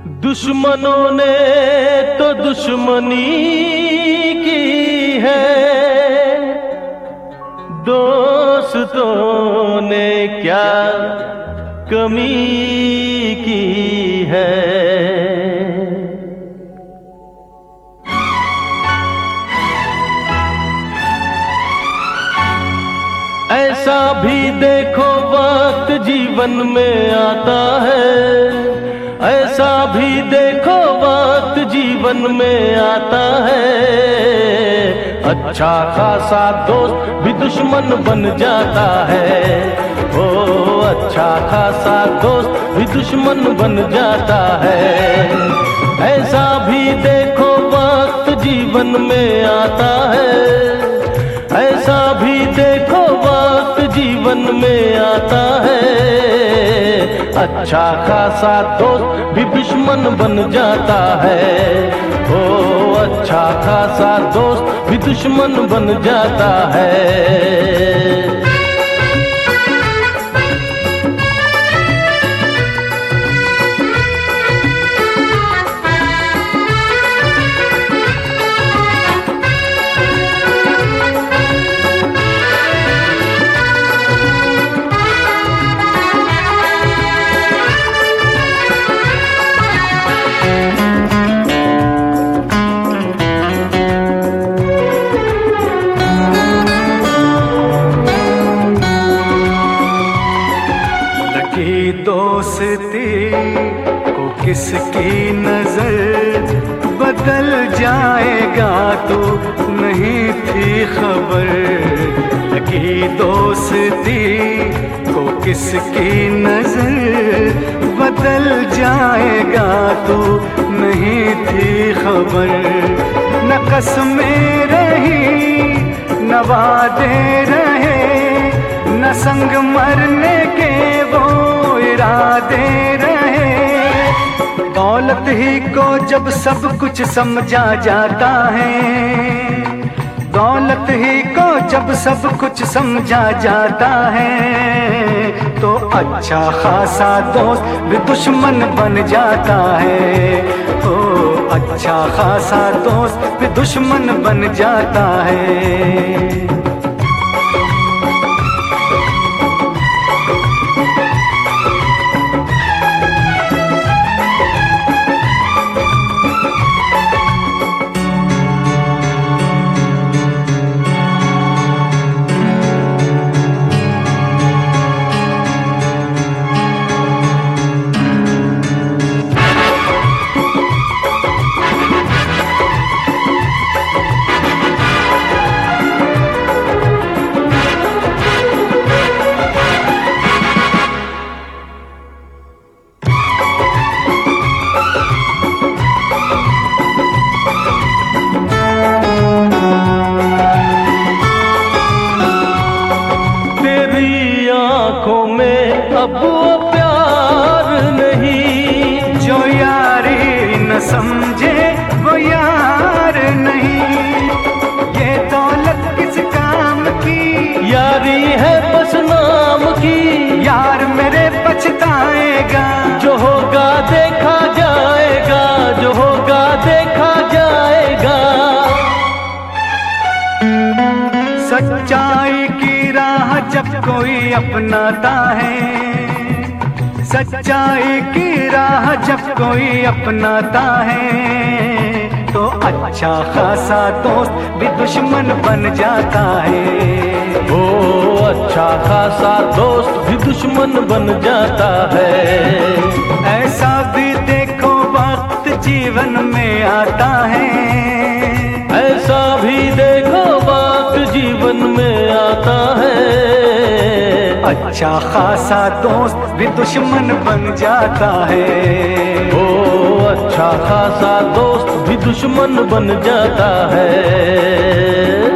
दुश्मनों ने तो दुश्मनी की है, दोस्तों ने क्या कमी की है। ऐसा भी देखो वक्त जीवन में आता है, ऐसा भी देखो वक्त जीवन में आता है। अच्छा खासा दोस्त भी दुश्मन बन जाता है, ओ अच्छा खासा दोस्त भी दुश्मन बन जाता है। ऐसा भी देखो वक्त जीवन में आता है, ऐसा भी देखो वक्त जीवन में आता है। अच्छा खासा दोस्त भी दुश्मन बन जाता है, ओ अच्छा खासा दोस्त भी दुश्मन बन जाता है। दोस्ती को किसकी नजर बदल जाएगा तो नहीं थी खबर। लगी दोस्ती को किसकी नजर बदल जाएगा तो नहीं थी खबर। न कसमें रही न वादे रहे, न संग मरने के वो इरादे रहे। दौलत ही को जब सब कुछ समझा जाता है, दौलत ही को जब सब कुछ समझा जाता है, तो अच्छा खासा दोस्त भी दुश्मन बन जाता है। ओ अच्छा खासा दोस्त भी दुश्मन बन जाता है। अब वो प्यार नहीं, जो यारी न समझे वो यार नहीं। ये दौलत किस काम की, यारी है बस नाम की। यार मेरे पछताएगा, जो होगा देखा जाएगा, जो होगा देखा जाएगा। सच्चाई की राह जब कोई अपनाता है, सच्चाई की राह जब कोई अपनाता है, तो अच्छा खासा दोस्त भी दुश्मन बन जाता है। ओ अच्छा खासा दोस्त भी दुश्मन बन जाता है। ऐसा भी देखो वक्त जीवन में आता है, ऐसा भी देखो वक्त जीवन में आता है। अच्छा खासा दोस्त भी दुश्मन बन जाता है। ओ अच्छा खासा दोस्त भी दुश्मन बन जाता है।